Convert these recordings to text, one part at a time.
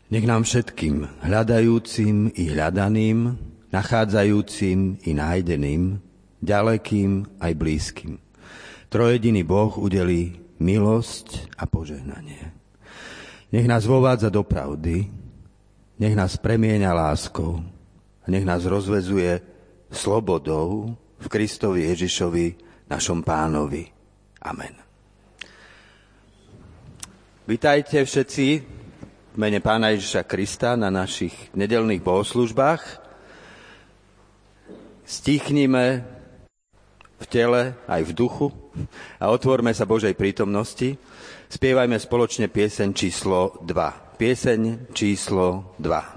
Nech nám všetkým, hľadajúcim i hľadaným, nachádzajúcim i nájdeným, ďalekým aj blízkym, trojediný Boh udelí milosť a požehnanie. Nech nás vovádza do pravdy, nech nás premieňa láskou a nech nás rozvezuje slobodou v Kristovi Ježišovi, našom Pánovi. Amen. Vitajte všetci v mene Pána Ježiša Krista na našich nedeľných bohoslužbách. Stíchnime v tele aj v duchu a otvorme sa Božej prítomnosti. Spievajme spoločne pieseň číslo 2. Pieseň číslo 2.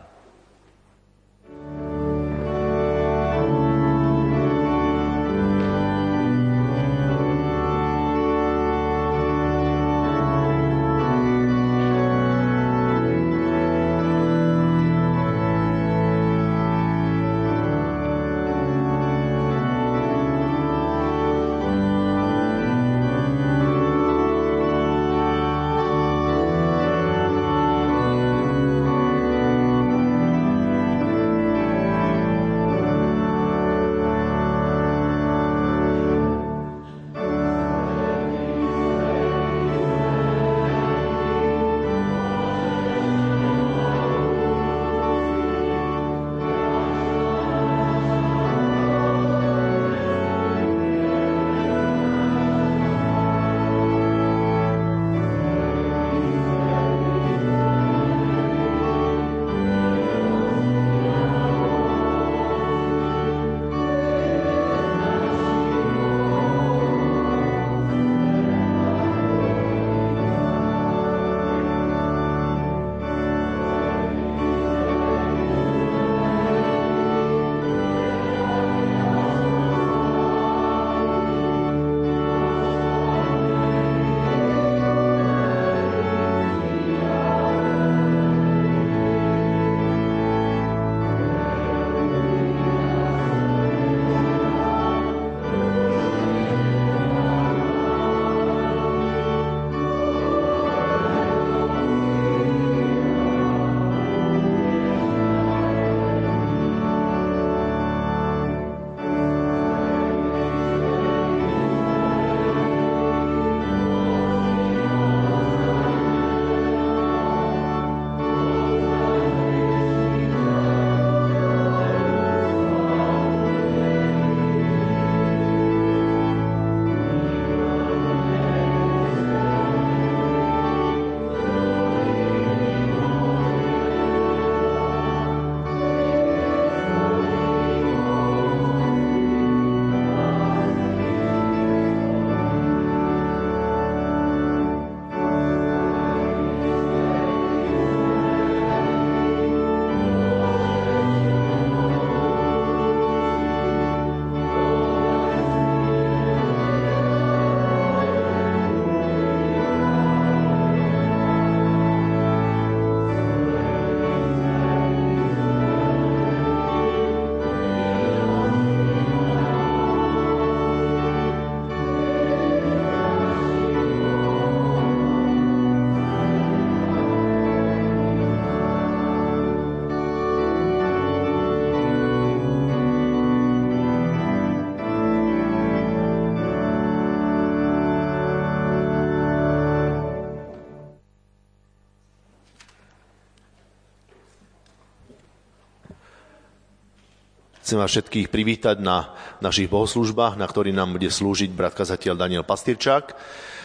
Chcem vás všetkých privítať na našich bohoslúžbách, na ktorých nám bude slúžiť brat kazateľ Daniel Pastýrčák.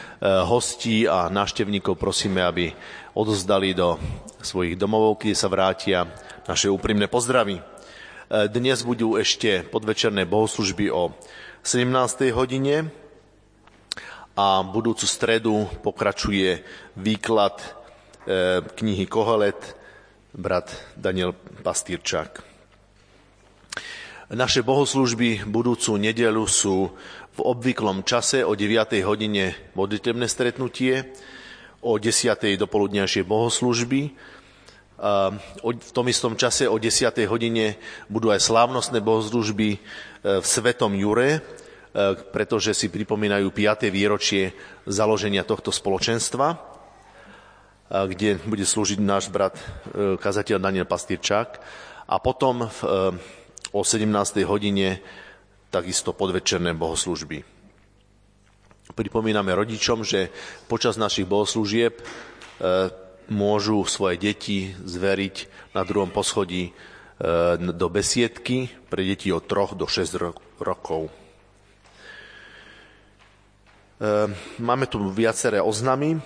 Hostí a návštevníkov prosíme, aby odozdali do svojich domovov, kde sa vrátia, naše úprimné pozdravy. Dnes budú ešte podvečerné bohoslúžby o 17. hodine a budúcu stredu pokračuje výklad knihy Kohelet brat Daniel Pastýrčák. Naše bohoslúžby budúcu nedeľu sú v obvyklom čase o 9. hodine modlitebné stretnutie, o 10. dopoludňajšie bohoslúžby. V tom istom čase o 10. hodine budú aj slávnostné bohoslúžby v Svetom Jure, pretože si pripomínajú 5. výročie založenia tohto spoločenstva. kde bude slúžiť náš brat kazateľ Daniel Pastýrčák. A potom o 17. hodine takisto podvečerné bohoslúžby. Pripomíname rodičom, že počas našich bohoslúžieb môžu svoje deti zveriť na druhom poschodí do besiedky pre deti od 3 do 6 rokov. Máme tu viaceré oznamy.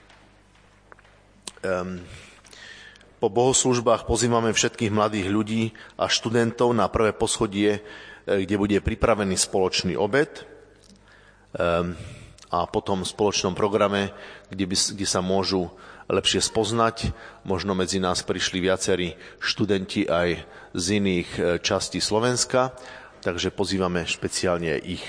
Po bohoslúžbách pozývame všetkých mladých ľudí a študentov na prvé poschodie, kde bude pripravený spoločný obed a potom v spoločnom programe, kde sa môžu lepšie spoznať. Možno medzi nás prišli viacerí študenti aj z iných častí Slovenska, takže pozývame špeciálne ich.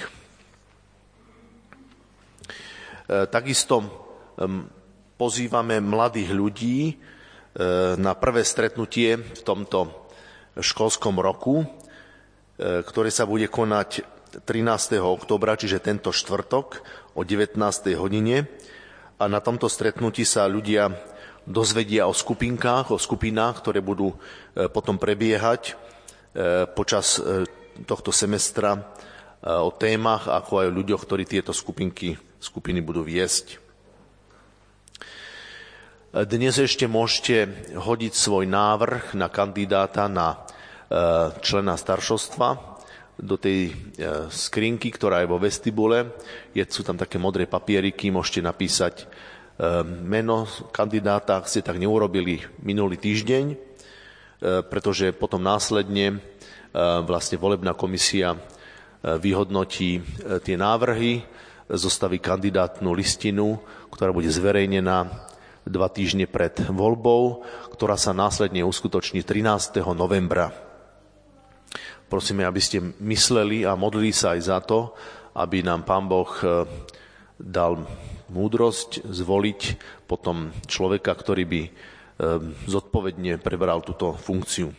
Takisto pozývame mladých ľudí na prvé stretnutie v tomto školskom roku, ktoré sa bude konať 13. októbra, čiže tento štvrtok o 19. hodine. A na tomto stretnutí sa ľudia dozvedia o skupinách, ktoré budú potom prebiehať počas tohto semestra, o témach, ako aj o ľuďoch, ktorí tieto skupiny budú viesť. Dnes ešte môžete hodiť svoj návrh na kandidáta na člena staršovstva do tej skrinky, ktorá je vo vestibule. Sú tam také modré papieriky, môžete napísať meno kandidáta, ak ste tak neurobili minulý týždeň, pretože potom následne vlastne volebná komisia vyhodnotí tie návrhy, zostaví kandidátnu listinu, ktorá bude zverejnená 2 týždne pred voľbou, ktorá sa následne uskutoční 13. novembra. Prosíme, aby ste mysleli a modlili sa aj za to, aby nám Pán Boh dal múdrosť zvoliť potom človeka, ktorý by zodpovedne prebral túto funkciu.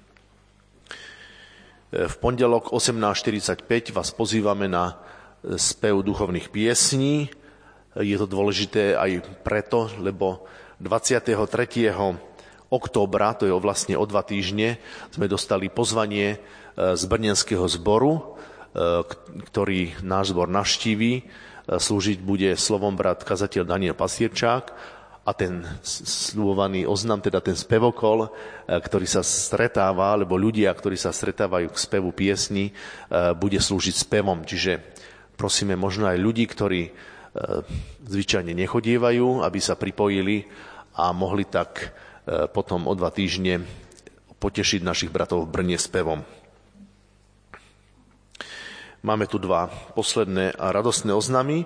V pondelok 18.45 vás pozývame na spev duchovných piesní. Je to dôležité aj preto, lebo 23. októbra, to je vlastne o 2 týždne, sme dostali pozvanie z brnenského zboru, ktorý náš zbor navštíví. Slúžiť bude slovom brat kazateľ Daniel Pastýrčák a ten sľubovaný oznam, teda ten spevokol, ktorý sa stretáva, alebo ľudia, ktorí sa stretávajú k spevu piesni, bude slúžiť spevom. Čiže prosíme možno aj ľudí, ktorí zvyčajne nechodievajú, aby sa pripojili a mohli tak potom o 2 týždne potešiť našich bratov v Brne spevom. Máme tu 2 posledné a radostné oznamy.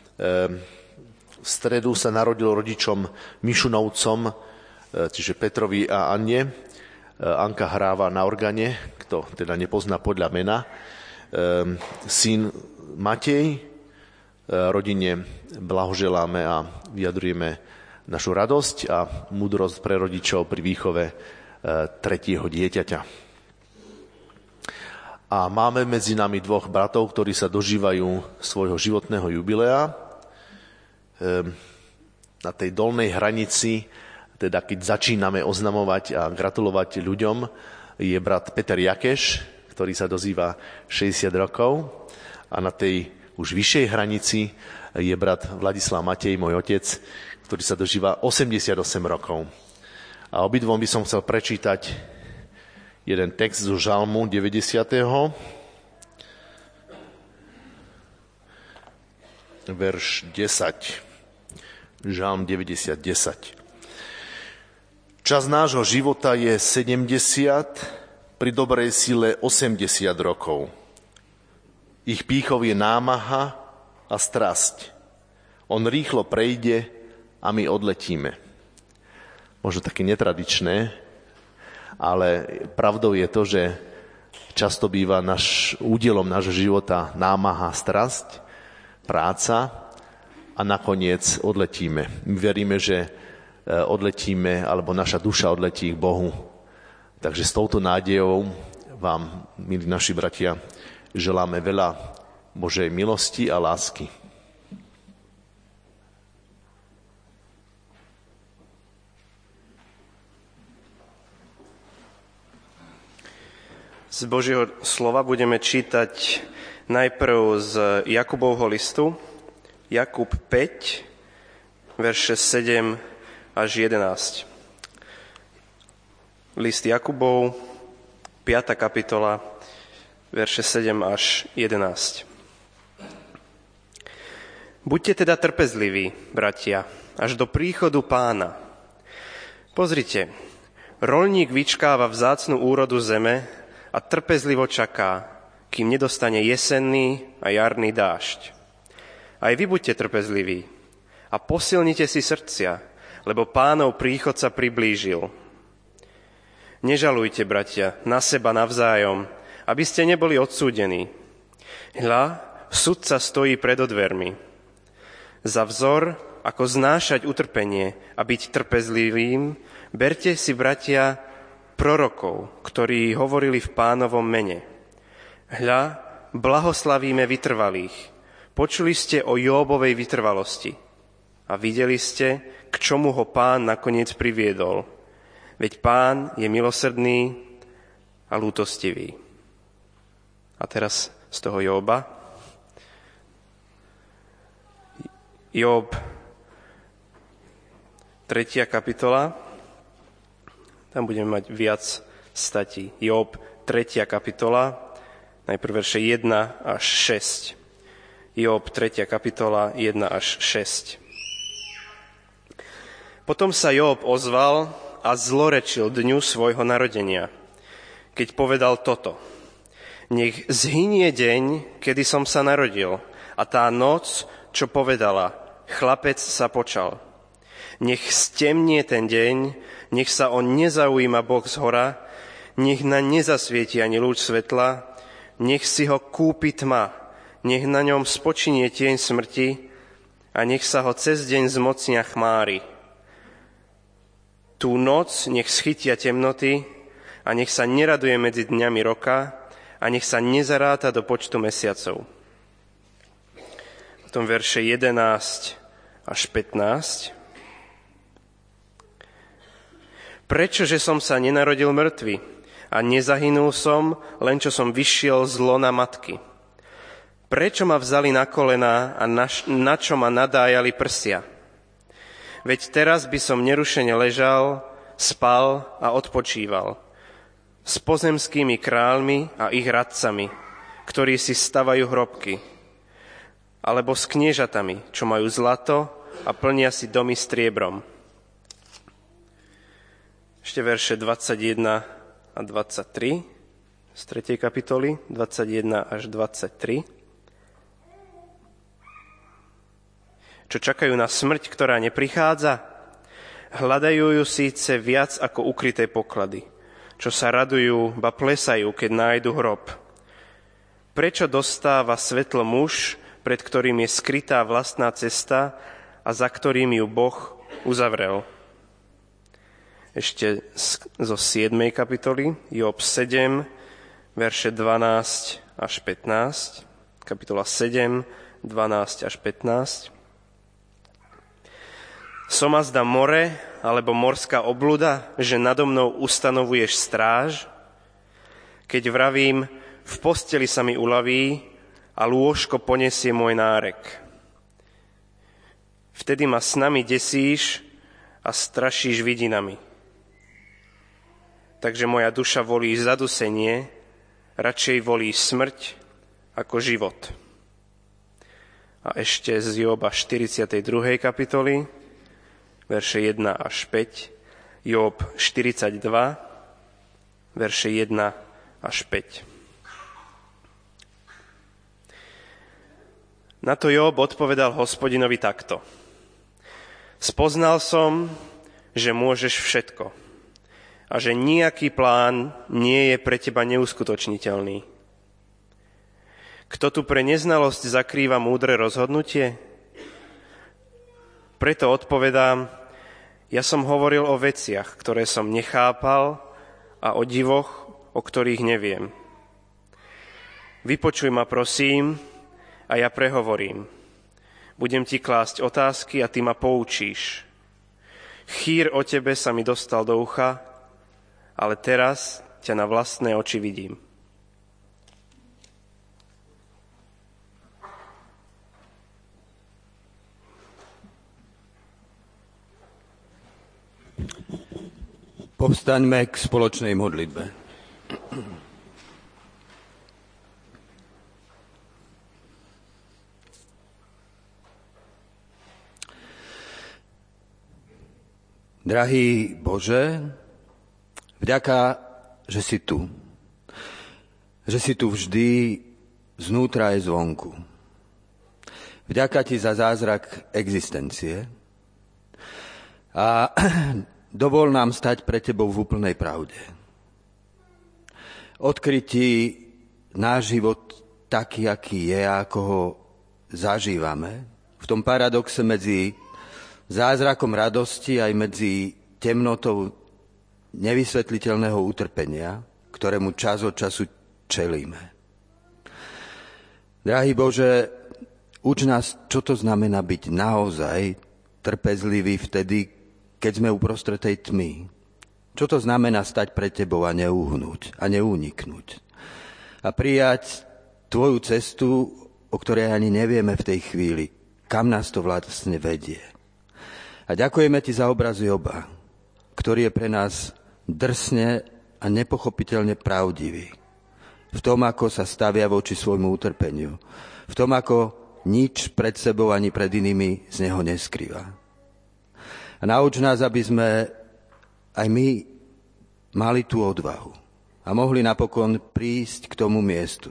V stredu sa narodil rodičom Mišunovcom, čiže Petrovi a Anne. Anka hráva na organe, kto teda nepozná podľa mena. Syn Matej. Rodine blahoželáme a vyjadrujeme našu radosť a múdrosť pre rodičov pri výchove 3. dieťaťa. A máme medzi nami 2 bratov, ktorí sa dožívajú svojho životného jubilea. Na tej dolnej hranici, teda keď začíname oznamovať a gratulovať ľuďom, je brat Peter Jakeš, ktorý sa dozýva 60 rokov. A na tej už vyššej hranici je brat Vladislav Matej, môj otec, ktorý sa dožíva 88 rokov. A obidvom by som chcel prečítať jeden text zo Žalmu 90. Verš 10. Žalm 90, 10. Čas nášho života je 70, pri dobrej sile 80 rokov. Ich pýchov je námaha a strasť. On rýchlo prejde a my odletíme. Možno také netradičné, ale pravdou je to, že často býva údelom nášho života námaha, strasť, práca a nakoniec odletíme. My veríme, že odletíme, alebo naša duša odletí k Bohu. Takže s touto nádejou vám, milí naši bratia, želáme veľa Božej milosti a lásky. Z Božieho slova budeme čítať najprv z Jakubovho listu, Jakub 5, verše 7 až 11. List Jakubov, 5. kapitola, verše 7 až 11. Buďte teda trpezliví, bratia, až do príchodu Pána. Pozrite, roľník vyčkáva vzácnu úrodu zeme a trpezlivo čaká, kým nedostane jesenný a jarný dážď. Aj vy buďte trpezliví a posilnite si srdcia, lebo Pánov príchod sa priblížil. Nežalujte, bratia, na seba navzájom, aby ste neboli odsúdení. Hľa, sudca stojí pred dvermi. Za vzor, ako znášať utrpenie a byť trpezlivým, berte si, bratia, prorokov, ktorí hovorili v Pánovom mene. Hľa, blahoslavíme vytrvalých. Počuli ste o Jóbovej vytrvalosti a videli ste, k čomu ho Pán nakoniec priviedol. Veď Pán je milosrdný a lútostivý. A teraz z toho Jóba. Jób, 3. kapitola. Tam budeme mať viac statí. Jób, 3. kapitola, najprv verše 1 až 6. Jób, 3. kapitola, 1 až 6. Potom sa Jób ozval a zlorečil dňu svojho narodenia, keď povedal toto. Nech zhynie deň, kedy som sa narodil, a tá noc, čo povedala, chlapec sa počal. Nech stemnie ten deň, nech sa on nezaujíma Boh zhora, nech na nezasvieti ani lúč svetla, nech si ho kúpi tma, nech na ňom spočinie tieň smrti a nech sa ho cez deň zmocnia chmáry. Tú noc nech schytia temnoty a nech sa neraduje medzi dňami roka a nech sa nezaráta do počtu mesiacov. Potom verše 11 až 15. Prečože som sa nenarodil mŕtvy a nezahynul som, len čo som vyšiel z lona matky? Prečo ma vzali na kolená a na čo ma nadájali prsia? Veď teraz by som nerušene ležal, spal a odpočíval s pozemskými kráľmi a ich radcami, ktorí si stavajú hrobky, alebo s kniežatami, čo majú zlato a plnia si domy striebrom. Ešte verše 21 a 23 z 3. kapitoly, 21 až 23. Čo čakajú na smrť, ktorá neprichádza? Hľadajú ju síce viac ako ukryté poklady, čo sa radujú, ba plesajú, keď nájdu hrob. Prečo dostáva svetlo muž, pred ktorým je skrytá vlastná cesta a za ktorým ju Boh uzavrel? Ešte zo 7. kapitoly, Jób 7, verše 12 až 15, kapitola 7, 12 až 15. Som azda more, alebo morská obluda, že nado mnou ustanovuješ stráž? Keď vravím, v posteli sa mi uľaví a lôžko poniesie môj nárek. Vtedy ma snami desíš a strašíš vidinami. Takže moja duša volí zadusenie, radšej volí smrť ako život. A ešte z Jóba 42. kapitoly, verše 1 až 5, Jób 42, verše 1 až 5. Na to Jób odpovedal Hospodinovi takto. Spoznal som, že môžeš všetko a že nejaký plán nie je pre teba neuskutočniteľný. Kto tu pre neznalosť zakrýva múdre rozhodnutie? Preto odpovedám, ja som hovoril o veciach, ktoré som nechápal a o divoch, o ktorých neviem. Vypočuj ma, prosím, a ja prehovorím. Budem ti klásť otázky a ty ma poučíš. Chýr o tebe sa mi dostal do ucha, ale teraz ťa na vlastné oči vidím. Povstaňme k spoločnej modlitbe. Drahý Bože, vďaka, že si tu. Že si tu vždy znútra aj zvonku. Vďaka Ti za zázrak existencie a dovol nám stať pred Tebou v úplnej pravde. Odkryť Ti náš život taký, aký je, ako ho zažívame. V tom paradoxe medzi zázrakom radosti aj medzi temnotou nevysvetliteľného utrpenia, ktorému čas od času čelíme. Drahý Bože, uč nás, čo to znamená byť naozaj trpezlivý vtedy, keď sme uprostred tej tmy. Čo to znamená stať pred Tebou a neuhnúť a neuniknúť. A prijať Tvoju cestu, o ktorej ani nevieme v tej chvíli, kam nás to vlastne vedie. A ďakujeme Ti za obraz Joba, ktorý je pre nás drsne a nepochopiteľne pravdivý. V tom, ako sa stavia voči svojmu utrpeniu. V tom, ako nič pred sebou ani pred inými z neho neskrýva. A nauč nás, aby sme aj my mali tú odvahu a mohli napokon prísť k tomu miestu,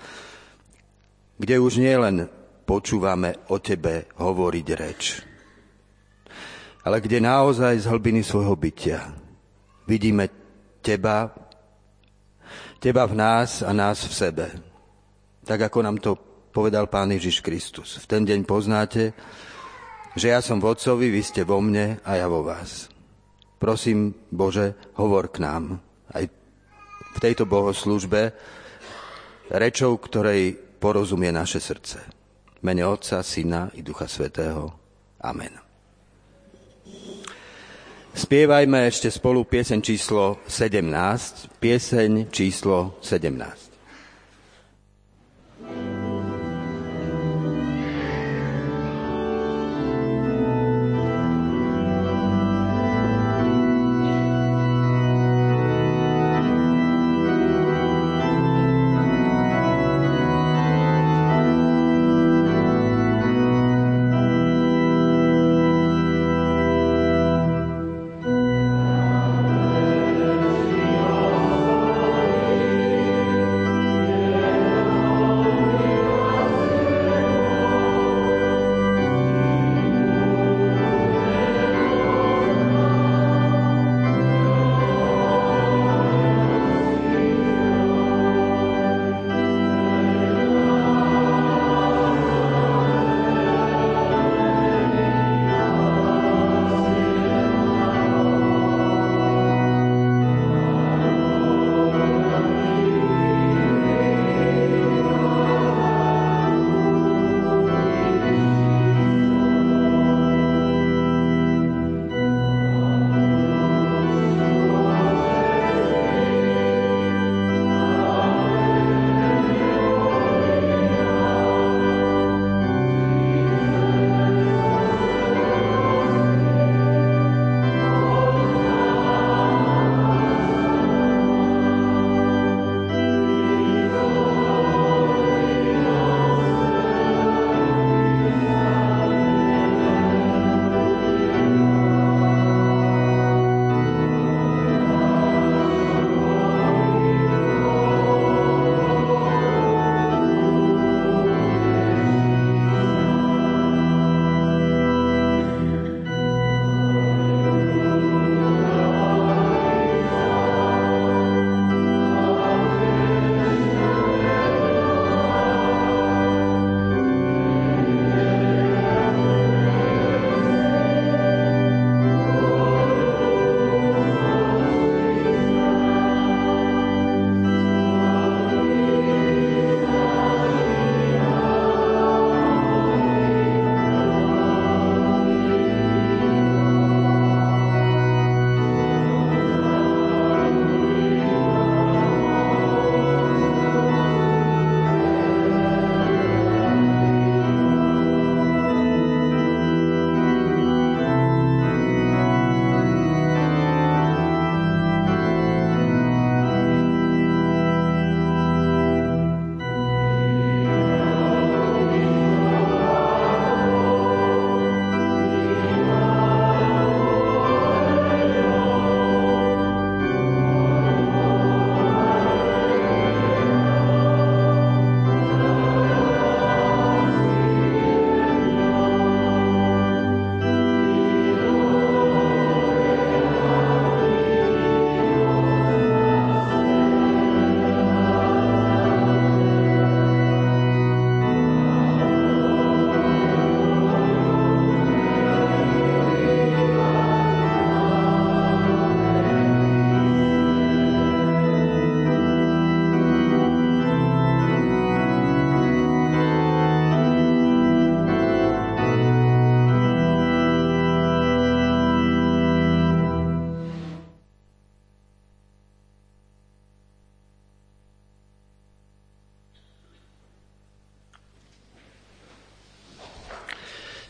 kde už nie len počúvame o Tebe hovoriť reč, ale kde naozaj z hlbiny svojho bytia vidíme Teba v nás a nás v sebe. Tak, ako nám to povedal Pán Ježiš Kristus. V ten deň poznáte, že ja som v Otcovi, vy ste vo mne a ja vo vás. Prosím, Bože, hovor k nám aj v tejto bohoslúžbe rečou, ktorej porozumie naše srdce. V mene Otca, Syna i Ducha Svätého. Amen. Spievajme ešte spolu pieseň číslo 17. Pieseň číslo 17.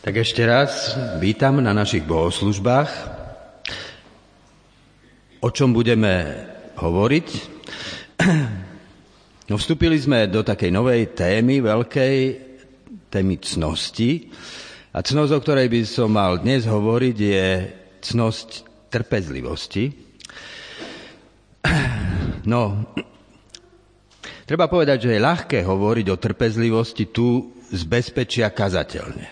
Tak ešte raz vítam na našich bohoslužbách. O čom budeme hovoriť? No, vstúpili sme do takej novej témy, veľkej témy cnosti. A cnosť, o ktorej by som mal dnes hovoriť, je cnosť trpezlivosti. No, treba povedať, že je ľahké hovoriť o trpezlivosti tu z bezpečia kazateľne.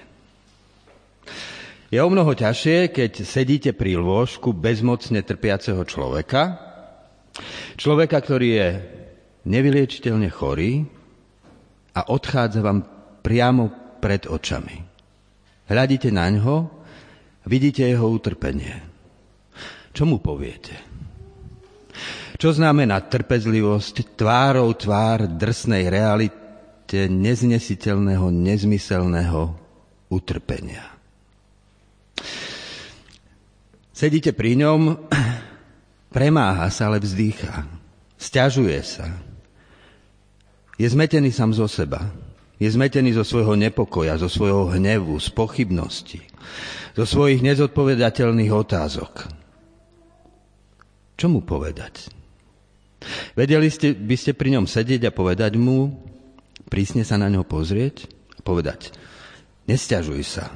Je o mnoho ťažšie, keď sedíte pri lôžku bezmocne trpiaceho človeka, ktorý je nevyliečiteľne chorý a odchádza vám priamo pred očami. Hľadíte na ňo, vidíte jeho utrpenie. Čo mu poviete? Čo znamená trpezlivosť tvárou tvár drsnej realite neznesiteľného, nezmyselného utrpenia? Sedíte pri ňom, premáha sa, ale vzdýcha. Sťažuje sa. Je zmetený sám zo seba. Je zmetený zo svojho nepokoja, zo svojho hnevu, z pochybnosti, zo svojich nezodpovedateľných otázok. Čo mu povedať? Vedeli by ste pri ňom sedieť a povedať mu, prísne sa na ňo pozrieť a povedať: nesťažuj sa.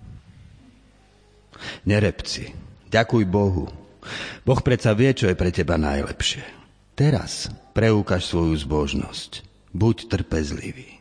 Nerepci. Ďakuj Bohu. Boh predsa vie, čo je pre teba najlepšie. Teraz preukáž svoju zbožnosť. Buď trpezlivý.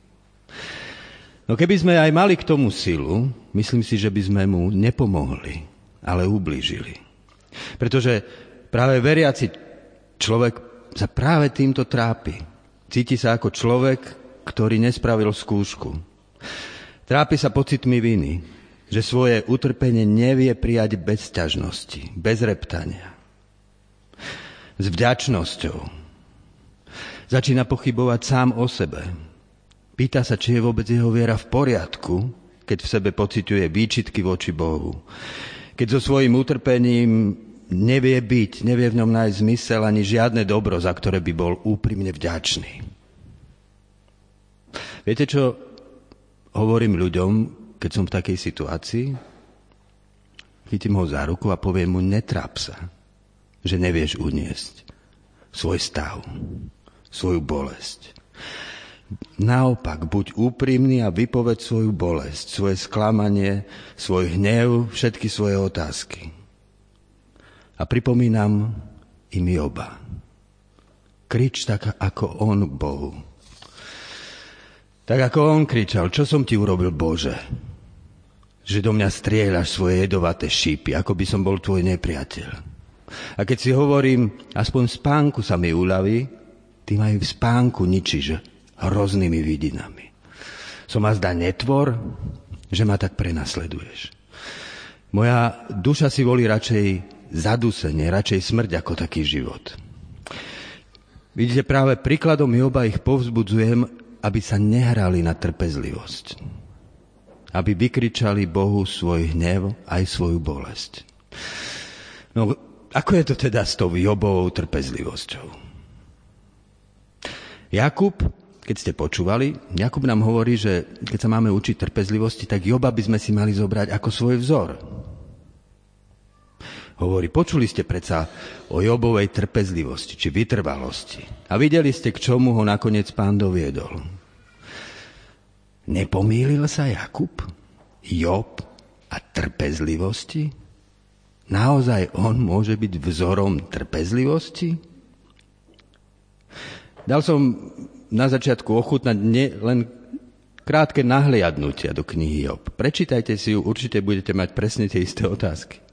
No keby sme aj mali k tomu silu, myslím si, že by sme mu nepomohli, ale ublížili. Pretože práve veriaci človek sa práve týmto trápi. Cíti sa ako človek, ktorý nespravil skúšku. Trápi sa pocitmi viny, že svoje utrpenie nevie prijať bez sťažnosti, bez reptania. S vďačnosťou. Začína pochybovať sám o sebe. Pýta sa, či je vôbec jeho viera v poriadku, keď v sebe pociťuje výčitky voči Bohu. Keď so svojím utrpením nevie byť, nevie v ňom nájsť zmysel ani žiadne dobro, za ktoré by bol úprimne vďačný. Viete, čo hovorím ľuďom, keď som v takej situácii? Chytím ho za ruku a poviem mu: netráp sa, že nevieš uniesť svoj stav, svoju bolesť. Naopak, buď úprimný a vypoveď svoju bolesť, svoje sklamanie, svoj hnev, všetky svoje otázky. A pripomínam im Joba. Krič tak, ako on Bohu. Tak ako on kričal: čo som ti urobil, Bože? Že do mňa strieľaš svoje jedovaté šípy, ako by som bol tvoj nepriateľ. A keď si hovorím, aspoň v spánku sa mi uľaví, ty ma aj v spánku ničíš hroznými vidinami. Som azda netvor, že ma tak prenasleduješ. Moja duša si volí radšej zadusenie, radšej smrť ako taký život. Vidíte, práve príkladom Joba ich povzbudzujem, aby sa nehrali na trpezlivosť. Aby vykričali Bohu svoj hnev aj svoju bolesť. No, ako je to teda s tou Jobovou trpezlivosťou? Jakub, keď ste počúvali, Jakub nám hovorí, že keď sa máme učiť trpezlivosti, tak Joba by sme si mali zobrať ako svoj vzor. Hovorí: počuli ste predsa o Jobovej trpezlivosti či vytrvalosti a videli ste, k čomu ho nakoniec Pán doviedol. Nepomýlil sa Jakub, Job a trpezlivosti? Naozaj on môže byť vzorom trpezlivosti? Dal som na začiatku ochutnať len krátke nahliadnutia do knihy Job. Prečítajte si ju, určite budete mať presne tie isté otázky.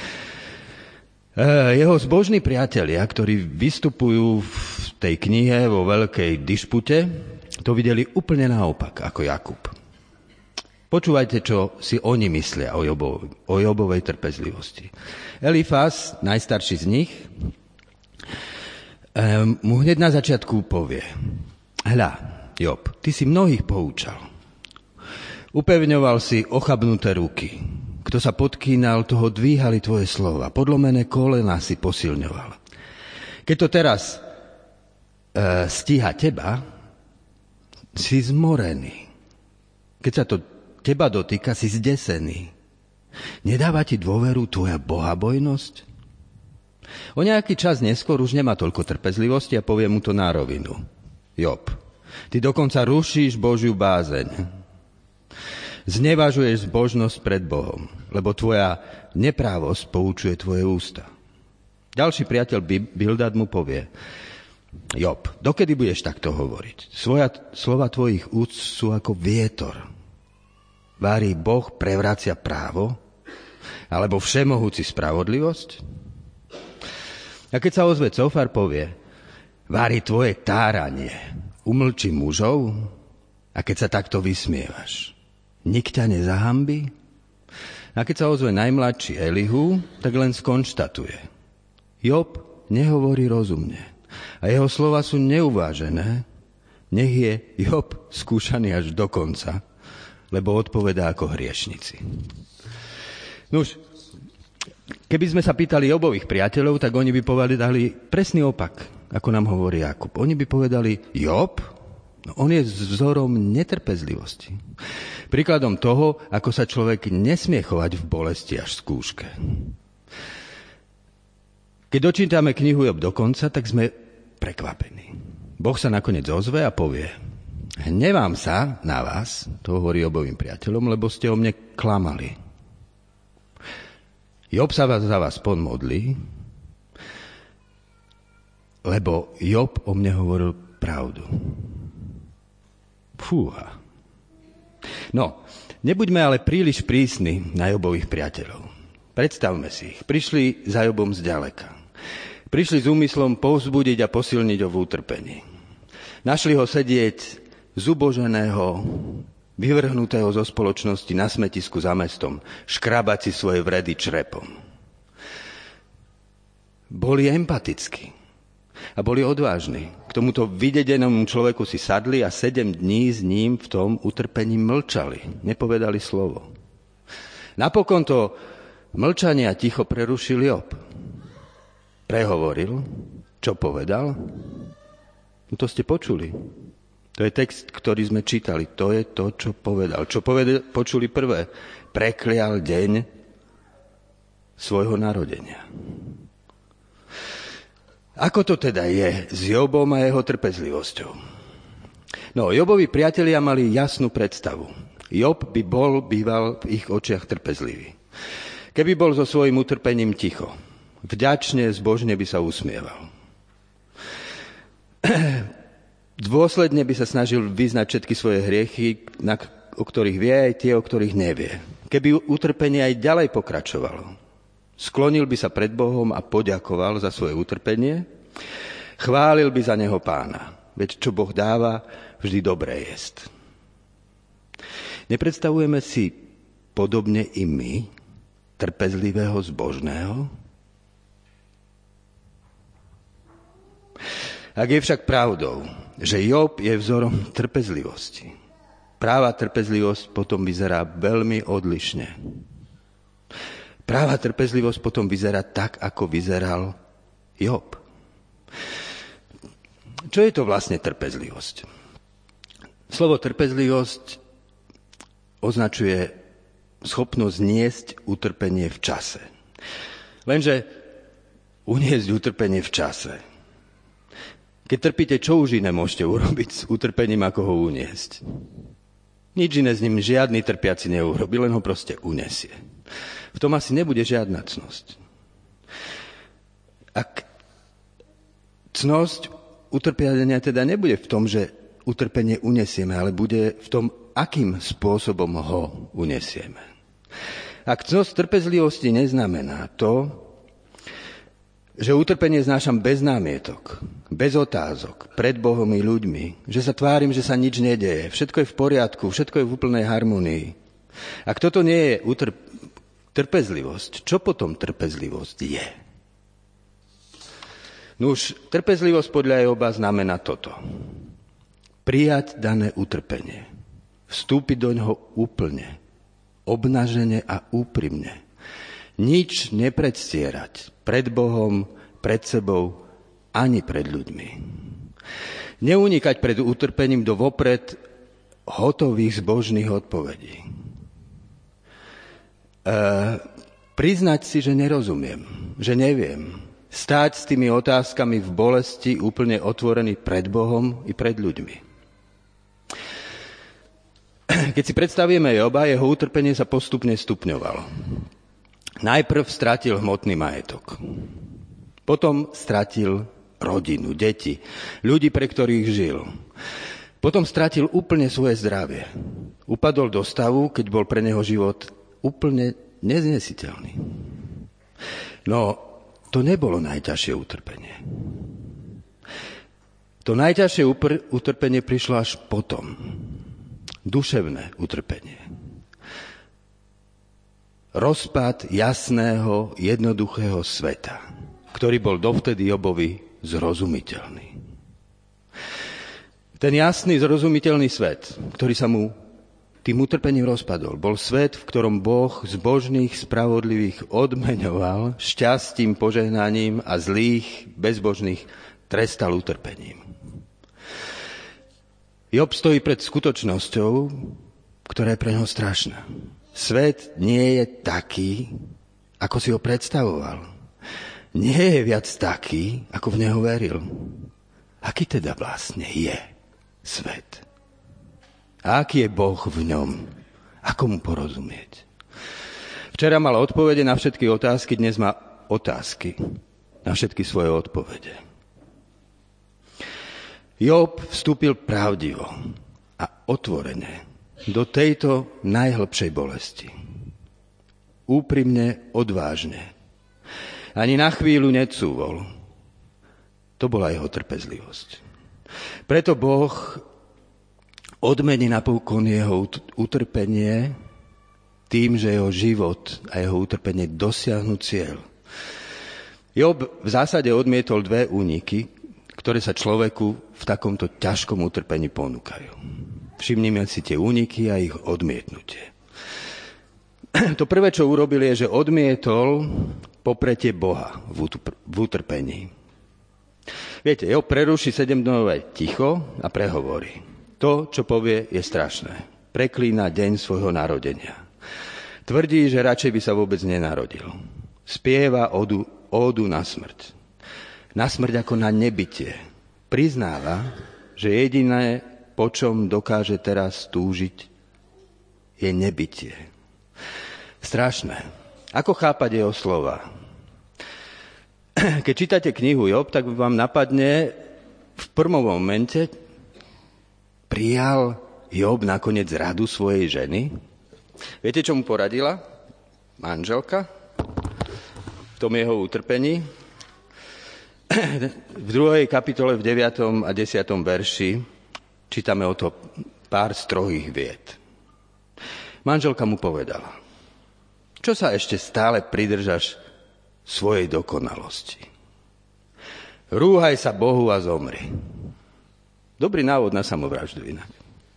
Jeho zbožní priatelia, ktorí vystupujú v tej knihe vo veľkej dišpute, to videli úplne naopak ako Jakub. Počúvajte, čo si oni myslia o Jobovej trpezlivosti. Elifaz, najstarší z nich, mu hneď na začiatku povie: hľa, Job, ty si mnohých poučal. Upevňoval si ochabnuté ruky. Kto sa podkýnal, toho dvíhali tvoje slova. Podlomené kolená si posilňoval. Keď to teraz stíha teba, si zmorený. Keď sa to teba dotýka, si zdesený. Nedáva ti dôveru tvoja bohabojnosť? O nejaký čas neskôr už nemá toľko trpezlivosti a povie mu to na rovinu. Job, ty dokonca rušíš Božiu bázeň. Znevažuješ zbožnosť pred Bohom, lebo tvoja neprávosť poučuje tvoje ústa. Ďalší priateľ Bildad mu povie, Job, dokedy budeš takto hovoriť? Slova tvojich úst sú ako vietor. Vári Boh prevracia právo? Alebo všemohúci spravodlivosť? A keď sa ozve Cofar, povie, vári tvoje táranie umlčí mužov? A keď sa takto vysmievaš, nik ťa nezahambí? A keď sa ozve najmladší Elihu, tak len skonštatuje. Job nehovorí rozumne a jeho slova sú neuvážené, nech je Job skúšaný až do konca, lebo odpovedá ako hriešnici. Nuž, keby sme sa pýtali Jobových priateľov, tak oni by povedali presný opak, ako nám hovorí Jakub. Oni by povedali, Job, no on je vzorom netrpezlivosti. Príkladom toho, ako sa človek nesmie chovať v bolesti až v skúške. Keď dočítame knihu Job do konca, tak sme prekvapení. Boh sa nakoniec ozve a povie, hnevám sa na vás, to hovorí Jobovým priateľom, lebo ste o mne klamali. Job sa za vás pomodlí, lebo Job o mne hovoril pravdu. Fúha. No, nebuďme ale príliš prísni na Jobových priateľov. Predstavme si ich. Prišli za Jobom zďaleka. Prišli s úmyslom povzbudiť a posilniť ho v utrpení. Našli ho sedieť zuboženého, vyvrhnutého zo spoločnosti na smetisku za mestom, škrabať si svoje vredy črepom. Boli empatickí a boli odvážni. K tomuto vydedenému človeku si sadli a 7 dní s ním v tom utrpení mlčali. Nepovedali slovo. Napokon to mlčanie a ticho prerušil Job. Prehovoril, čo povedal? No to ste počuli. To je text, ktorý sme čítali. To je to, čo povedal. Čo počuli prvé? Preklial deň svojho narodenia. Ako to teda je s Jobom a jeho trpezlivosťou? No, Jobovi priatelia mali jasnú predstavu. Job by býval v ich očiach trpezlivý. Keby bol so svojím utrpením ticho, vďačne, zbožne by sa usmieval. Dôsledne by sa snažil vyznať všetky svoje hriechy, o ktorých vie, aj tie, o ktorých nevie. Keby utrpenie aj ďalej pokračovalo, sklonil by sa pred Bohom a poďakoval za svoje utrpenie, chválil by za neho Pána. Veď čo Boh dáva, vždy dobré jest. Nepredstavujeme si podobne i my trpezlivého zbožného? Ak je však pravdou, že Job je vzorom trpezlivosti, práva trpezlivosť potom vyzerá veľmi odlišne. Práva trpezlivosť potom vyzerá tak, ako vyzeral Job. Čo je to vlastne trpezlivosť? Slovo trpezlivosť označuje schopnosť niesť utrpenie v čase. Lenže uniesť utrpenie v čase. Keď trpíte, čo už iné môžete urobiť s utrpením, ako ho uniesť? Nič iné s ním žiadny trpiaci neurobí, len ho proste unesie. V tom asi nebude žiadna cnosť. Ak cnosť utrpenia teda nebude v tom, že utrpenie unesieme, ale bude v tom, akým spôsobom ho unesieme. Ak cnosť trpezlivosti neznamená to, že utrpenie znášam bez námietok, bez otázok, pred Bohom i ľuďmi, že sa tvárim, že sa nič nedeje, všetko je v poriadku, všetko je v úplnej harmonii. Ak toto nie je trpezlivosť, čo potom trpezlivosť je? Nuž, trpezlivosť podľa Joba znamená toto. Prijať dané utrpenie, vstúpiť do ňoho úplne, obnažene a úprimne. Nič nepredstierať pred Bohom, pred sebou, ani pred ľuďmi. Neunikať pred utrpením do vopred hotových zbožných odpovedí. Priznať si, že nerozumiem, že neviem. Stáť s tými otázkami v bolesti úplne otvorený pred Bohom i pred ľuďmi. Keď si predstavíme Joba, jeho utrpenie sa postupne stupňovalo. Najprv stratil hmotný majetok. Potom stratil rodinu, deti, ľudí, pre ktorých žil. Potom stratil úplne svoje zdravie. Upadol do stavu, keď bol pre neho život úplne neznesiteľný. No, to nebolo najťažšie utrpenie. To najťažšie utrpenie prišlo až potom. Duševné utrpenie. Rozpad jasného, jednoduchého sveta, ktorý bol dovtedy Jobovi zrozumiteľný. Ten jasný, zrozumiteľný svet, ktorý sa mu tým utrpením rozpadol, bol svet, v ktorom Boh zbožných, spravodlivých odmeňoval šťastím, požehnaním a zlých, bezbožných trestal utrpením. Job stojí pred skutočnosťou, ktorá je pre neho strašná. Svet nie je taký, ako si ho predstavoval. Nie je viac taký, ako v neho veril. Aký teda vlastne je svet? A aký je Boh v ňom? Ako mu porozumieť? Včera mal odpovede na všetky otázky, dnes má otázky na všetky svoje odpovede. Job vstúpil pravdivo a otvorene do tejto najhlbšej bolesti. Úprimne, odvážne. Ani na chvíľu necúvol. To bola jeho trpezlivosť. Preto Boh odmení napokon jeho utrpenie tým, že jeho život a jeho utrpenie dosiahnu cieľ. Job v zásade odmietol dve úniky, ktoré sa človeku v takomto ťažkom utrpení ponúkajú. Všimnime si tie úniky a ich odmietnutie. To prvé, čo urobil, je, že odmietol popretie Boha v utrpení. Viete, Job preruší 7-dňové ticho a prehovorí. To, čo povie, je strašné. Preklína deň svojho narodenia. Tvrdí, že radšej by sa vôbec nenarodil. Spieva ódu na smrť. Na smrť ako na nebytie. Priznáva, že jediné, po čom dokáže teraz túžiť, je nebytie. Strašné. Ako chápať jeho slova? Keď čítate knihu Job, tak vám napadne v prvom momente, prijal Job nakoniec radu svojej ženy. Viete, čo mu poradila? Manželka v tom jeho utrpení. V 2. kapitole v 9. a 10. verši čítame o to pár strohých vied. Manželka mu povedala: čo sa ešte stále pridržaš svojej dokonalosti? Rúhaj sa Bohu a zomri. Dobrý návod na samovraždu inak.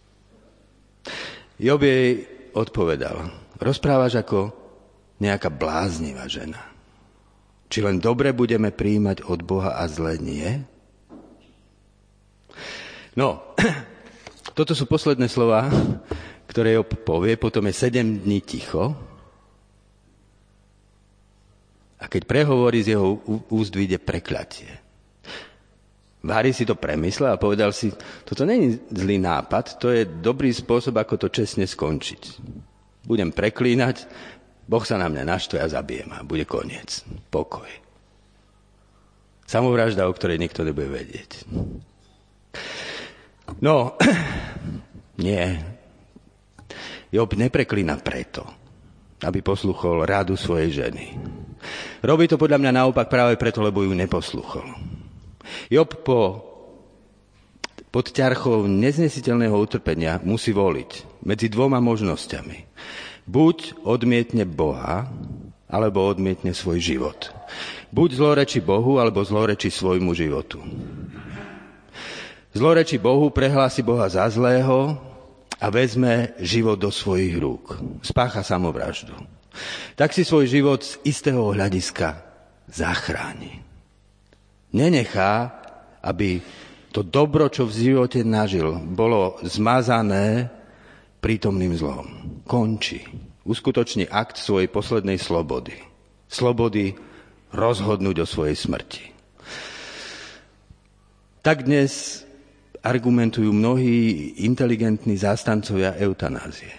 Job jej odpovedal: rozprávaš ako nejaká bláznivá žena. Či len dobre budeme prijímať od Boha a zle nie? No, toto sú posledné slová, ktoré Job povie, potom je 7 dní ticho. A keď prehovorí, z jeho úst vyjde prekľatie. Vári si to premyslel a povedal si, toto nie je zlý nápad, to je dobrý spôsob, ako to čestne skončiť. Budem preklínať, Boh sa na mňa naštve a zabije ma. Bude koniec. Pokoj. Samovražda, o ktorej nikto nebude vedieť. No, nie. Job nepreklína preto, aby posluchol rádu svojej ženy. Robí to podľa mňa naopak práve preto, lebo ju neposluchol. Job pod ťarchou neznesiteľného utrpenia musí voliť medzi dvoma možnosťami. Buď odmietne Boha, alebo odmietne svoj život. Buď zlorečí Bohu, alebo zlorečí svojmu životu. Zlorečí Bohu, prehlási Boha za zlého a vezme život do svojich rúk. Spácha samovraždu. Tak si svoj život z istého hľadiska zachráni. Nenechá, aby to dobro, čo v živote nažil, bolo zmazané prítomným zlom. Končí. uskutoční akt svojej poslednej slobody. Slobody rozhodnúť o svojej smrti. Tak dnes argumentujú mnohí inteligentní zástancovia eutanázie.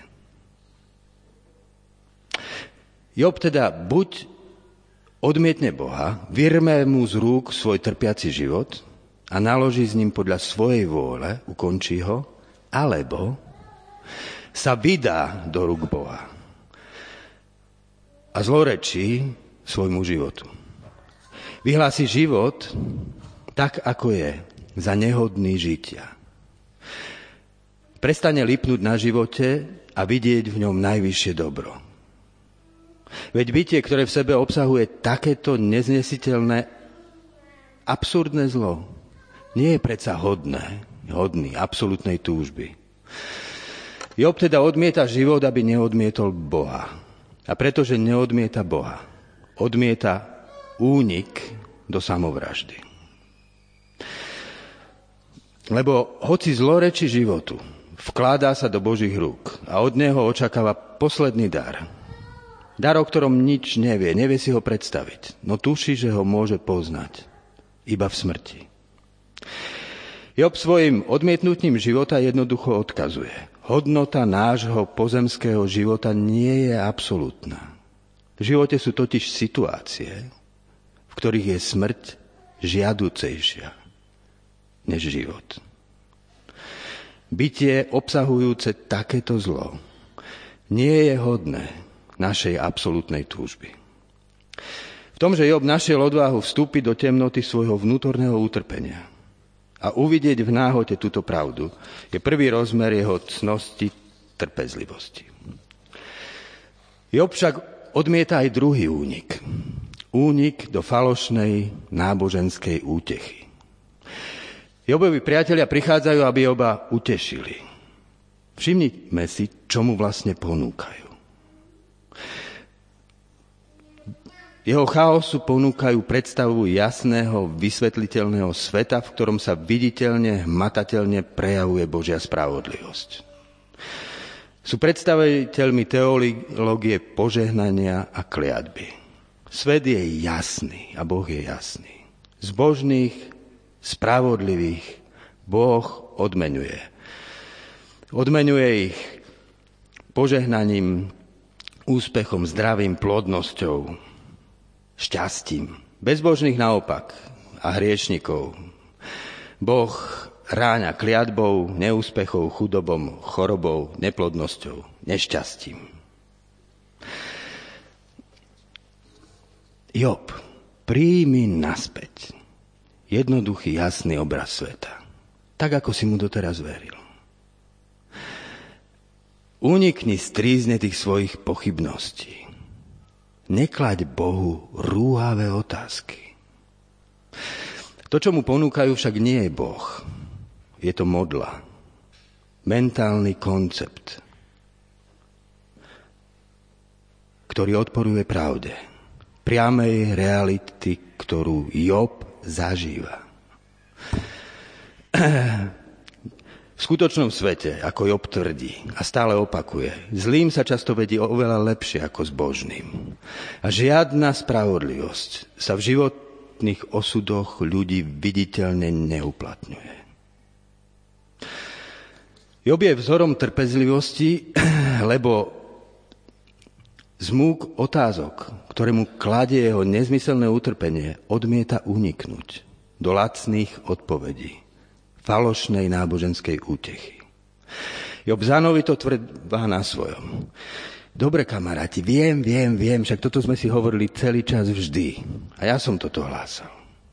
Job teda buď odmietne Boha, vyrme mu z rúk svoj trpiaci život a naloží s ním podľa svojej vôle, ukončí ho, alebo sa vydá do rúk Boha a zlorečí svojmu životu. Vyhlási život tak, ako je, za nehodný žitia. Prestane lipnúť na živote a vidieť v ňom najvyššie dobro. Veď bytie, ktoré v sebe obsahuje takéto neznesiteľné, absurdné zlo, nie je predsa hodný absolútnej túžby. Job teda odmieta život, aby neodmietol Boha. A pretože neodmieta Boha, odmieta únik do samovraždy. Lebo hoci zlorečí životu, vkladá sa do Božích rúk a od neho očakáva posledný dar. Dar, o ktorom nič nevie si ho predstaviť, no tuší, že ho môže poznať iba v smrti. Job svojim odmietnutím života jednoducho odkazuje. Hodnota nášho pozemského života nie je absolútna. V živote sú totiž situácie, v ktorých je smrť žiaducejšia než život. Bytie obsahujúce takéto zlo nie je hodné našej absolútnej túžby. V tom, že Job našiel odvahu vstúpiť do temnoty svojho vnútorného utrpenia a uvidieť v náhote túto pravdu, je prvý rozmer jeho cnosti trpezlivosti. Job však odmieta aj druhý únik. Únik do falošnej náboženskej útechy. Jobovi priatelia prichádzajú, aby Joba utešili. Všimnime si, čo mu vlastne ponúkajú. Jeho chaosu ponúkajú predstavu jasného, vysvetliteľného sveta, v ktorom sa viditeľne, hmatateľne prejavuje Božia spravodlivosť. Sú predstaviteľmi teológie požehnania a kliatby. Svet je jasný a Boh je jasný. Zbožných, spravodlivých Boh odmeňuje. Odmeňuje ich požehnaním, úspechom, zdravím, plodnosťou, šťastím. Bezbožných naopak a hriešnikov Boh ráňa kliatbou, neúspechou, chudobou, chorobou, neplodnosťou, nešťastím. Job, príjmi naspäť jednoduchý, jasný obraz sveta. Tak, ako si mu doteraz veril. Unikni z trízne tých svojich pochybností. Neklaď Bohu rúhavé otázky. To, čo mu ponúkajú, však nie je Boh. Je to modla. Mentálny koncept, ktorý odporuje pravde. Priamej reality, ktorú Job zažíva. V skutočnom svete, ako Job tvrdí a stále opakuje, zlým sa často vedie oveľa lepšie ako s Božným. A žiadna spravodlivosť sa v životných osudoch ľudí viditeľne neuplatňuje. Job je vzorom trpezlivosti, lebo z múk otázok, ktoré mu kladie jeho nezmyselné utrpenie, odmieta uniknúť do lacných odpovedí, falošnej náboženskej útechy. Job zanovito tvrdá na svojom. Dobre, kamaráti, viem, však toto sme si hovorili celý čas vždy. A ja som toto hlásal.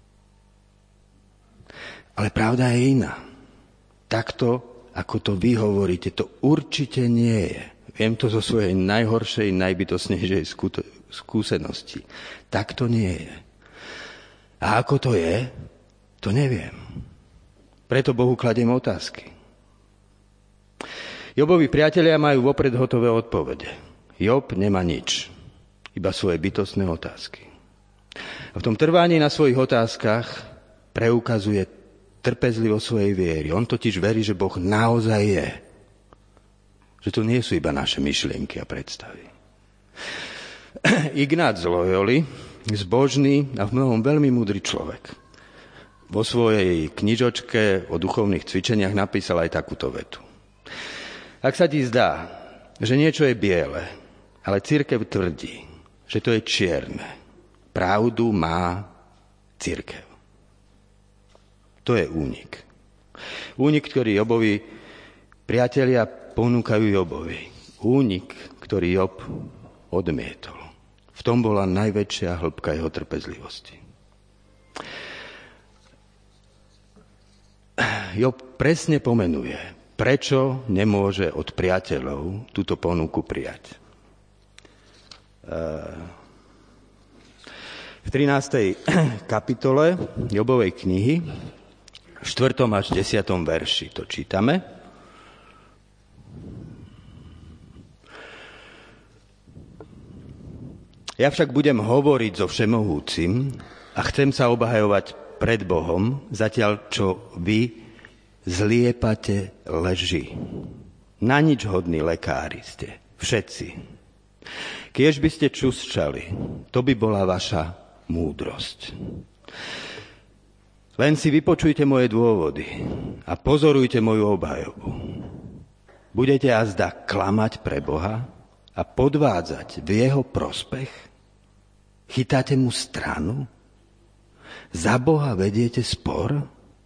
Ale pravda je iná. Takto, ako to vy hovoríte, to určite nie je. Viem to zo svojej najhoršej, najbytostnejšej skúsenosti. Tak to nie je. A ako to je, to neviem. Preto Bohu kladiem otázky. Jobovi priatelia majú vopred hotové odpovede. Job nemá nič, iba svoje bytostné otázky. A v tom trvaní na svojich otázkach preukazuje trpezlivo svojej viery. On totiž verí, že Boh naozaj je. Že to nie sú iba naše myšlienky a predstavy. Ignác z Loyoli, zbožný a v mnohom veľmi múdry človek, vo svojej knižočke o duchovných cvičeniach napísal aj takúto vetu. Ak sa ti zdá, že niečo je biele, ale cirkev tvrdí, že to je čierne, pravdu má cirkev. To je únik. Únik, ktorý Jobovi priatelia ponúkajú Jobovi. Únik, ktorý Job odmietol. V tom bola najväčšia hĺbka jeho trpezlivosti. Job presne pomenuje, prečo nemôže od priateľov túto ponuku prijať. V 13. kapitole Jobovej knihy, 4. až 10. verši to čítame. Ja však budem hovoriť so Všemohúcim a chcem sa obhajovať pred Bohom, zatiaľ čo vy zliepate leži. Na nič hodní lekári ste, všetci. Kiež by ste čusčali, to by bola vaša múdrosť. Len si vypočujte moje dôvody a pozorujte moju obhajobu. Budete azda klamať pre Boha a podvádzať v jeho prospech? Chytáte mu stranu? Za Boha vediete spor?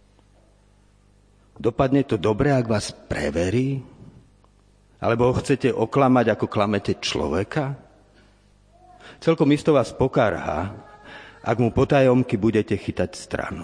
Dopadne to dobre, ak vás preverí? Alebo ho chcete oklamať, ako klamete človeka? Celkom isto vás pokarhá, ak mu potajomky budete chytať stranu.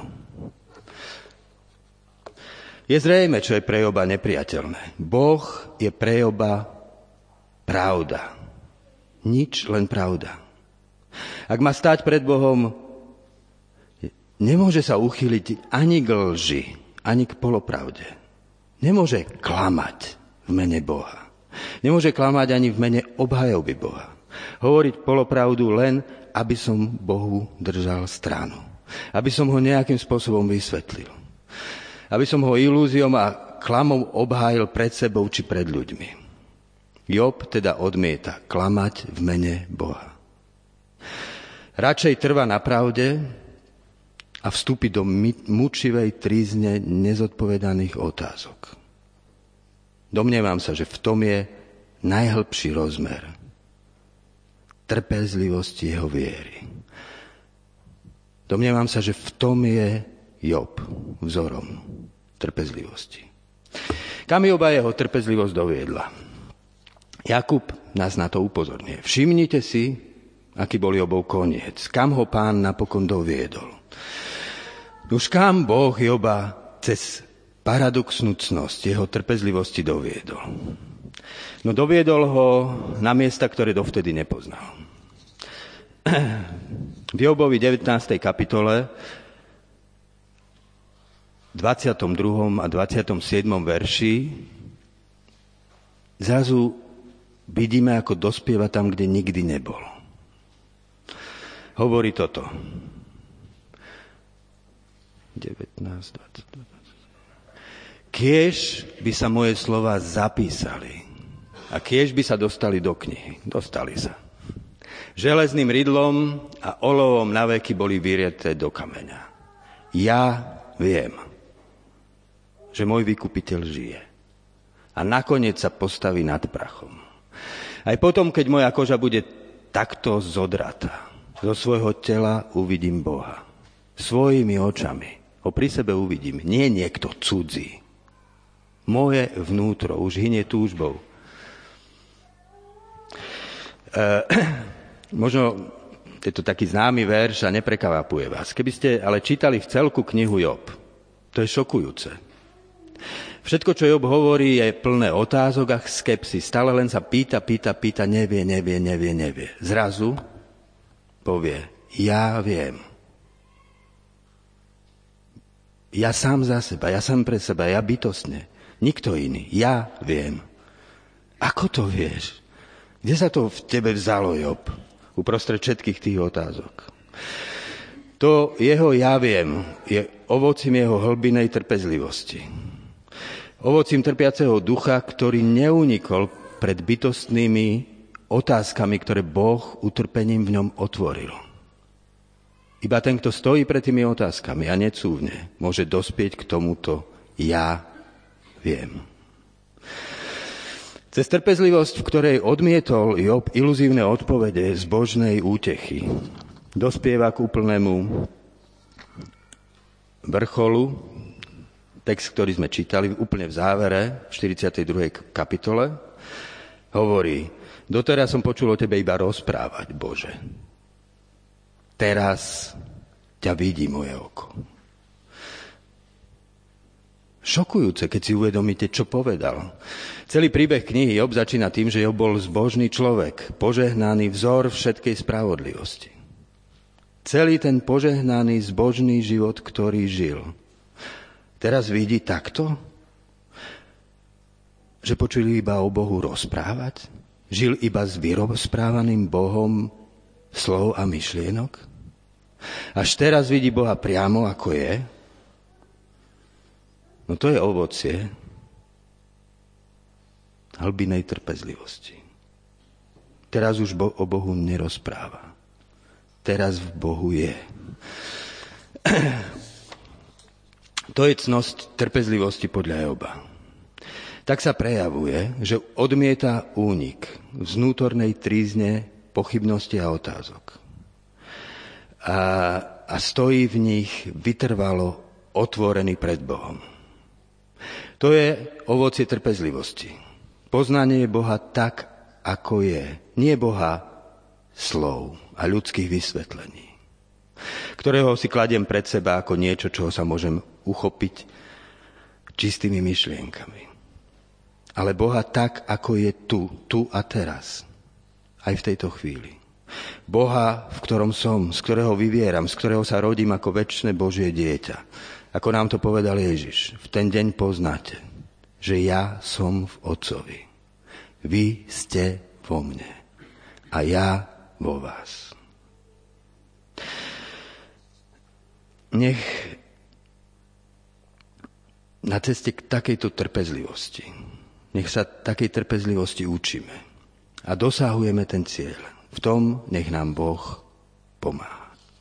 Je zrejme, čo je pre Joba nepriateľné. Boh je pre Joba pravda. Nič, len pravda. Ak má stáť pred Bohom, nemôže sa uchyliť ani k lži, ani k polopravde. Nemôže klamať v mene Boha. Nemôže klamať ani v mene obhajoby Boha. Hovoriť polopravdu len, aby som Bohu držal stranu. Aby som ho nejakým spôsobom vysvetlil. Aby som ho ilúziom a klamou obhájil pred sebou či pred ľuďmi. Job teda odmieta klamať v mene Boha. Radšej trvá na pravde a vstúpi do mučivej trízne nezodpovedaných otázok. Domnievam sa, že v tom je najhlbší rozmer trpezlivosti jeho viery. Domnievam sa, že v tom je Job vzorom trpezlivosti. Kam Joba jeho trpezlivosť doviedla? Jakub nás na to upozorňuje. Všimnite si, aký bol Jobov koniec. Kam ho Pán napokon doviedol. Už kam Boh Joba cez paradoxnú cnosť jeho trpezlivosti doviedol. No doviedol ho na miesta, ktoré dovtedy nepoznal. V Jobovi 19. kapitole 22. a 27. verši zrazu vidíme, ako dospieva tam, kde nikdy nebol. Hovorí toto. 19, 22. Kiež by sa moje slova zapísali a kiež by sa dostali do knihy. Dostali sa. Železným rydlom a olovom naveky boli vyrieté do kameňa. Ja viem, že môj vykupiteľ žije. A nakoniec sa postaví nad prachom. Aj potom, keď moja koža bude takto zodratá, zo svojho tela uvidím Boha. Svojimi očami ho pri sebe uvidím. Nie niekto cudzí. Moje vnútro už hynie túžbou. Možno je to taký známy verš a neprekvapuje vás. Keby ste ale čítali v celku knihu Job, to je šokujúce. Všetko, čo Job hovorí, je plné otázok a skepsy. Stále len sa pýta, nevie. Zrazu povie, ja viem. Ja sám za seba, ja sám pre seba, ja bytostne. Nikto iný. Ja viem. Ako to vieš? Kde sa to v tebe vzalo, Job? Uprostred všetkých tých otázok. To jeho ja viem je ovocím jeho hlbinej trpezlivosti. Ovocím trpiaceho ducha, ktorý neunikol pred bytostnými otázkami, ktoré Boh utrpením v ňom otvoril. Iba ten, kto stojí pred tými otázkami a necúvne, môže dospieť k tomuto ja viem. Cez trpezlivosť, v ktorej odmietol Job iluzívne odpovede zbožnej útechy, dospieva k úplnému vrcholu, text, ktorý sme čítali úplne v závere, v 42. kapitole, hovorí: doteraz som počul o tebe iba rozprávať, Bože. Teraz ťa vidí moje oko. Šokujúce, keď si uvedomíte, čo povedal. Celý príbeh knihy Job začína tým, že Job bol zbožný človek, požehnaný vzor všetkej spravodlivosti. Celý ten požehnaný zbožný život, ktorý žil. Teraz vidí takto, že počuli iba o Bohu rozprávať? Žil iba s vyrozprávaným Bohom slov a myšlienok? Až teraz vidí Boha priamo, ako je? No to je ovocie hlbinej trpezlivosti. Teraz už o Bohu nerozpráva. Teraz v Bohu je. To je cnosť trpezlivosti podľa Joba. Tak sa prejavuje, že odmieta únik z vnútornej trízne pochybnosti a otázok. A stojí v nich vytrvalo otvorený pred Bohom. To je ovocie trpezlivosti. Poznanie Boha tak, ako je. Nie Boha slov a ľudských vysvetlení, ktorého si kladiem pred seba ako niečo, čoho sa môžem uchopiť čistými myšlienkami. Ale Boha tak, ako je tu a teraz. Aj v tejto chvíli. Boha, v ktorom som, z ktorého vyvieram, z ktorého sa rodím ako večné Božie dieťa. Ako nám to povedal Ježiš. V ten deň poznáte, že ja som v Otcovi. Vy ste vo mne. A ja vo vás. Nech na ceste k takejto trpezlivosti, nech sa takej trpezlivosti učíme a dosahujeme ten cieľ. V tom nech nám Boh pomáha.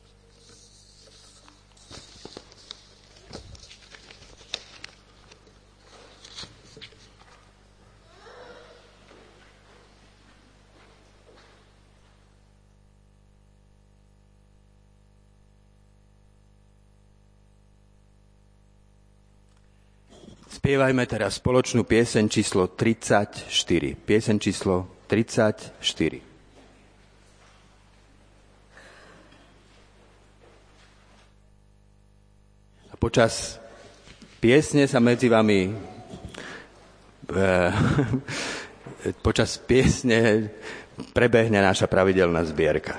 Spievajme teraz spoločnú pieseň číslo 34. Pieseň číslo 34. A počas piesne sa medzi vami počas piesne prebehne naša pravidelná zbierka.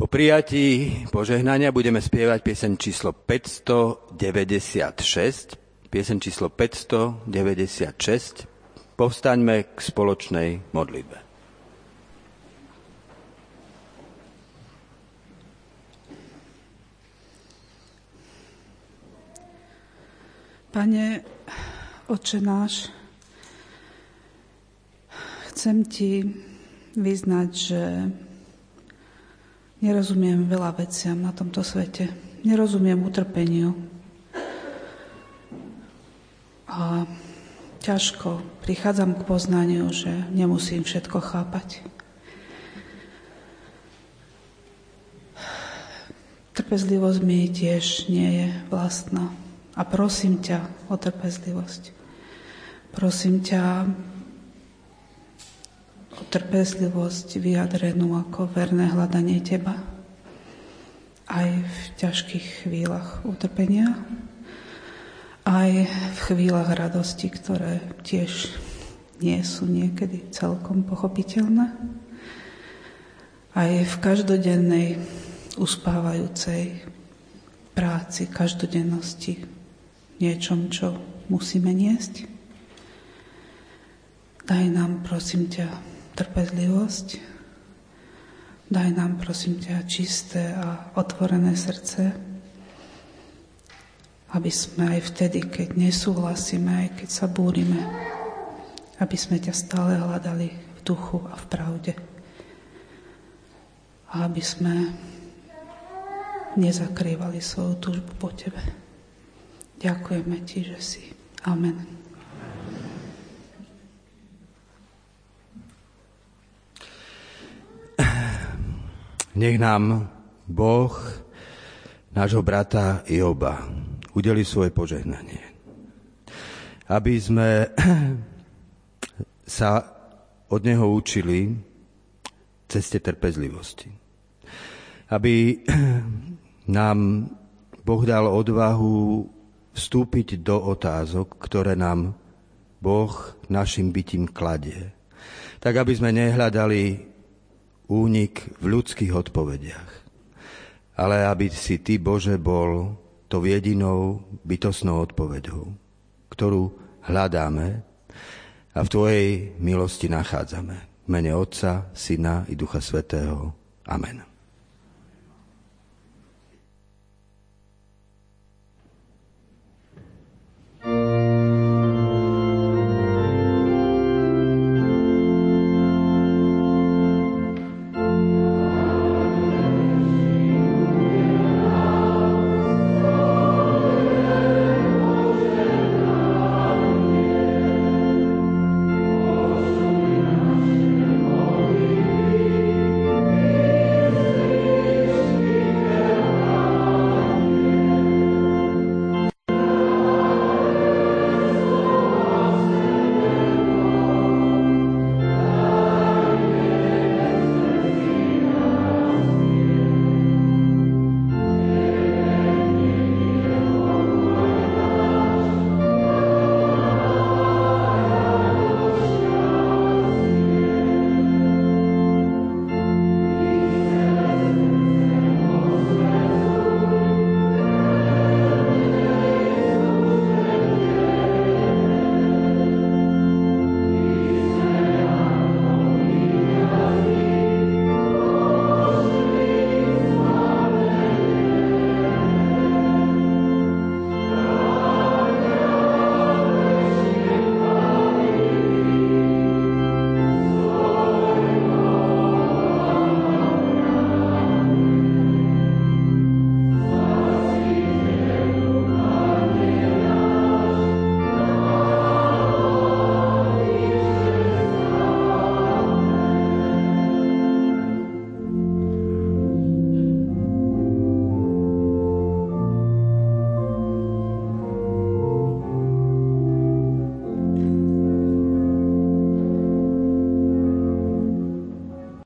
Po prijatí požehnania budeme spievať pieseň číslo 596. Pieseň číslo 596. Povstaňme k spoločnej modlitbe. Pane, Otče náš, chcem Ti vyznať, že nerozumiem veľa veciam na tomto svete. Nerozumiem utrpeniu. A ťažko prichádzam k poznaniu, že nemusím všetko chápať. Trpezlivosť mi tiež nie je vlastná. A prosím ťa o trpezlivosť. Prosím ťa o trpezlivosť vyjadrenú ako verné hľadanie Teba. Aj v ťažkých chvíľach utrpenia, aj v chvíľach radosti, ktoré tiež nie sú niekedy celkom pochopiteľné. Aj v každodennej uspávajúcej práci, každodennosti, niečom, čo musíme niesť. Daj nám, prosím ťa, trpezlivosť. Daj nám, prosím ťa, čisté a otvorené srdce, aby sme aj vtedy, keď nesúhlasíme, aj keď sa búrime, aby sme ťa stále hľadali v duchu a v pravde. A aby sme nezakrývali svoju túžbu po Tebe. Ďakujeme Ti, že si. Amen. Nech nám Boh, nášho brata Joba, udeli svoje požehnanie. Aby sme sa od neho učili ceste trpezlivosti. Aby nám Boh dal odvahu vstúpiť do otázok, ktoré nám Boh našim bytím kladie. Tak, aby sme nehľadali únik v ľudských odpovediach, ale aby si Ty, Bože, bol tou jedinou bytostnou odpoveďou, ktorú hľadáme a v Tvojej milosti nachádzame. V mene Otca, Syna i Ducha Svätého. Amen.